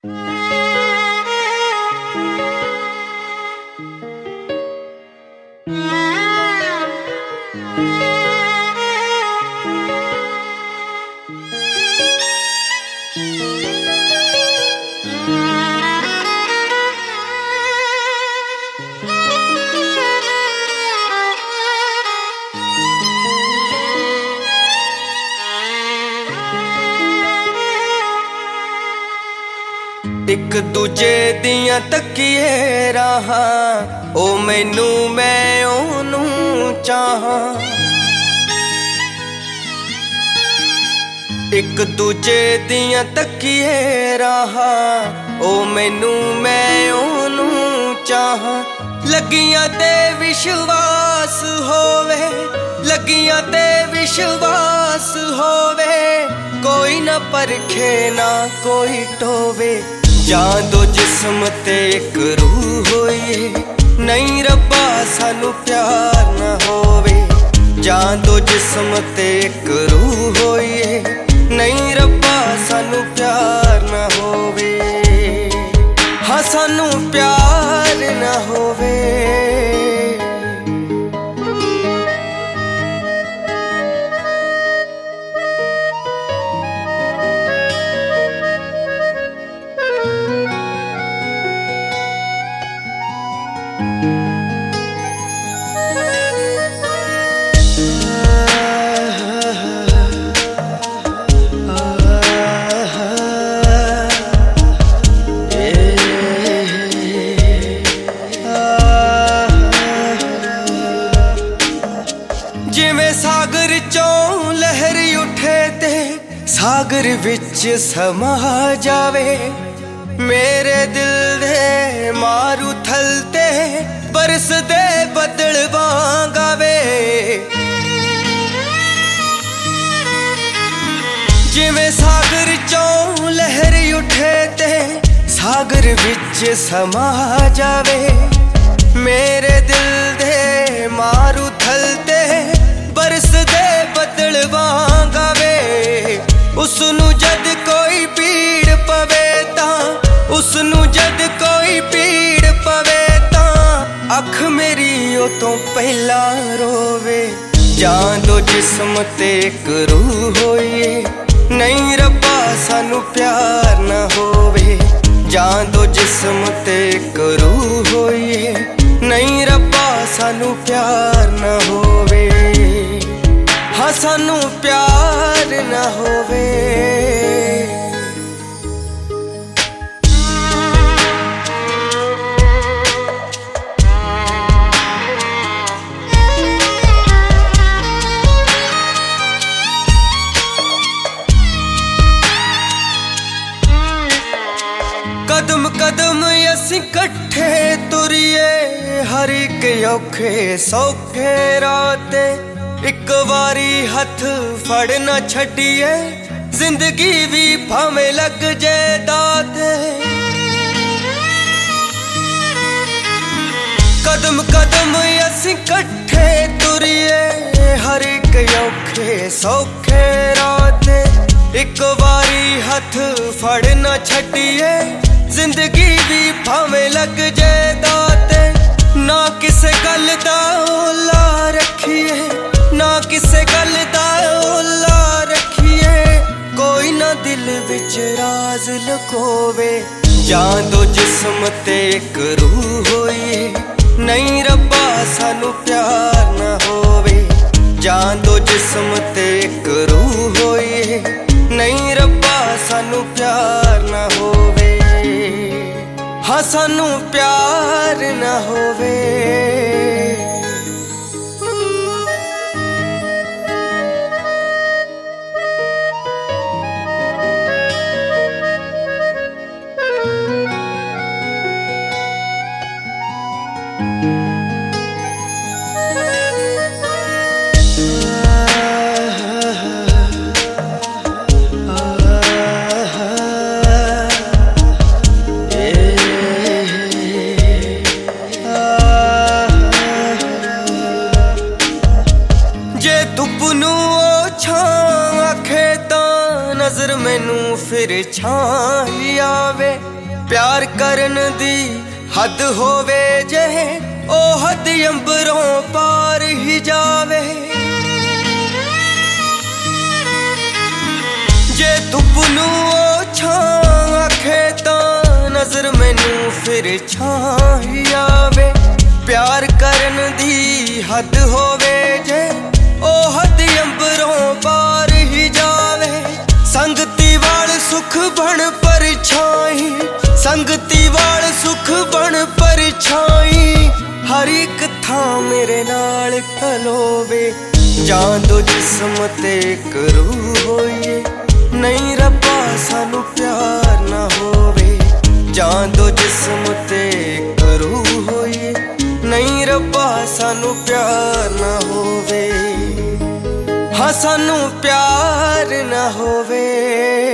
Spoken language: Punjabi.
ਇੱਕ ਦੂਜੇ ਦੀਆਂ ਤੱਕੀਏ ਰਾਹਾਂ ਉਹ ਮੈਨੂੰ ਮੈਂ ਉਹਨੂੰ ਚਾਹਾਂ। ਇੱਕ ਦੂਜੇ ਦੀਆਂ ਤੱਕੀਏ ਰਾਹਾਂ ਉਹ ਮੈਨੂੰ ਮੈਂ ਉਹਨੂੰ ਚਾਹਾਂ। ਲੱਗੀਆਂ ਤੇ ਵਿਸ਼ਵਾਸ ਹੋਵੇ, ਲੱਗੀਆਂ ਤੇ ਵਿਸ਼ਵਾਸ ਹੋਵੇ, ਕੋਈ ਨਾ ਪਰਖੇ ਨਾ ਕੋਈ ਟੋਵੇ। ਜਾਂ ਦੋ ਜਿਸਮ ਤੇ ਇੱਕ ਰੂਹ ਹੋਈਏ, ਨਹੀਂ ਰੱਬਾ ਸਾਨੂੰ ਪਿਆਰ ਨਾ ਹੋਵੇ। ਜਾਂ ਦੋ ਜਿਸਮ ਤੇ ਇੱਕ ਰੂਹ ਹੋਈਏ, ਨਹੀਂ ਰੱਬਾ ਸਾਨੂੰ ਪਿਆਰ ਨਾ ਹੋਵੇ। ਹਾਂ ਸਾਨੂੰ ਪਿਆਰ ਨਾ ਹੋਵੇ। ਜਿਵੇਂ ਸਾਗਰ ਚੋਂ ਲਹਿਰ ਉੱਠੇ ਤੇ ਸਾਗਰ ਵਿੱਚ ਸਮਾ ਜਾਵੇ, ਮੇਰੇ ਦਿਲ ਦੇ ਮਾਰੂਥਲ ਤੇ ਬਰਸਦੇ ਬੱਦਲ ਵਾਂਗ ਆਵੇ। ਜਿਵੇਂ ਸਾਗਰ ਚੋਂ ਲਹਿਰ ਉੱਠੇ ਤੇ ਸਾਗਰ ਵਿੱਚ ਸਮਾ ਜਾਵੇ, ਮੇਰੇ ਦਿਲ ਦੇ ਮਾਰੂਥਲ ਤੇ ਬਰਸਦੇ ਬੱਦਲ ਵਾਂਗ ਆਵੇ। ਉਸਨੂੰ ਜਦ ਕੋਈ ਪੀੜ ਪਵੇ ਤਾਂ, ਉਸਨੂੰ ਜਦ ਕੋਈ ਪੀੜ ਪਵੇ ਤਾਂ ਅੱਖ ਮੇਰੀ ਉਹ ਤੋਂ ਪਹਿਲਾਂ ਰੋਵੇ। ਜਾਂ ਦੋ ਜਿਸਮ ਤੇ ਇੱਕ ਰੂਹ ਹੋਈਏ, ਨਹੀਂ ਰੱਬਾ ਸਾਨੂੰ ਪਿਆਰ ਨਾ ਹੋਵੇ। ਜਾਂ ਦੋ ਜਿਸਮ ਤੇ ਇੱਕ ਰੂਹ ਹੋਈਏ, ਨਹੀਂ ਰੱਬਾ ਸਾਨੂੰ ਪਿਆਰ ਨਾ ਹੋਵੇ। ਹਾਂ ਸਾਨੂੰ ਪਿਆਰ ਨਾ ਹੋਵੇ। ਕਦਮ ਕਦਮ ਅਸੀਂ ਇਕੱਠੇ ਤੁਰੀਏ, ਹਰ ਇੱਕ ਔਖੇ ਸੌਖੇ ਰਾਹ ਤੇ ਇੱਕ ਵਾਰੀ ਹੱਥ ਫੜ ਨਾ ਛੱਡੀਏ, ਜ਼ਿੰਦਗੀ ਵੀ ਭਾਵੇਂ ਲੱਗ ਜੇ ਦਾਤੇ। ਕਦਮ ਕਦਮ ਅਸੀਂ ਇਕੱਠੇ ਤੁਰੀਏ, ਹਰ ਇੱਕ ਔਖੇ ਸੌਖੇ ਰਾਹ ਤੇ ਇੱਕ ਵਾਰੀ ਹੱਥ ਫੜ ਨਾ ਛੱਡੀਏ, ਜ਼ਿੰਦਗੀ ਵੀ ਭਾਵੇਂ ਲੱਗ ਜੇ ਦਾਤੇ। ਨਾ ਕਿਸੇ ਗੱਲ ਦਾ ਓਲਾ ਰੱਖੀਏ, ਨਾ ਕਿਸੇ ਗੱਲ ਦਾ ਓਲਾ ਰੱਖੀਏ, ਕੋਈ ਨਾ ਦਿਲ ਵਿੱਚ ਰਾਜ਼ ਲੁਕੋਵੇ। ਜਾਂ ਦੋ ਜਿਸਮ ਤੇ ਇੱਕ ਰੂਹ ਹੋਈਏ, ਨਹੀਂ ਰੱਬਾ ਸਾਨੂੰ ਪਿਆਰ ਨਾ ਹੋਵੇ। ਜਾਂ ਦੋ ਜਿਸਮ ਤੇ ਇੱਕ ਰੂਹ ਹੋਈਏ, ਨਹੀਂ ਰੱਬਾ ਸਾਨੂੰ ਪਿਆਰ ਨਾ ਹੋਵੇ। ਹਾਂ ਸਾਨੂੰ ਪਿਆਰ ਨਾ ਹੋਵੇ। छां ही आवे। प्यार करन दी हद होवे जे ओ हद अंबरों पार ही जावे। जे धुप नू ओ छां आखे तां नजर मैनू फिर छां ही आवे। प्यार करन दी हद होवे जे ओ हद अंबरों पार ही जावे। संगती वाल सुख बन परछाई, संगती वाल सुख बन परछाई। हर एक थां मेरे नाल खलोवे। जान दो जिस्म ते करू होइए, नहीं रब्बा सानू प्यार ना होवे। जान दो जिस्म ते करू होइए, नहीं रब्बा सानू प्यार ना होवे। हाँ सानू प्यार ना होवे।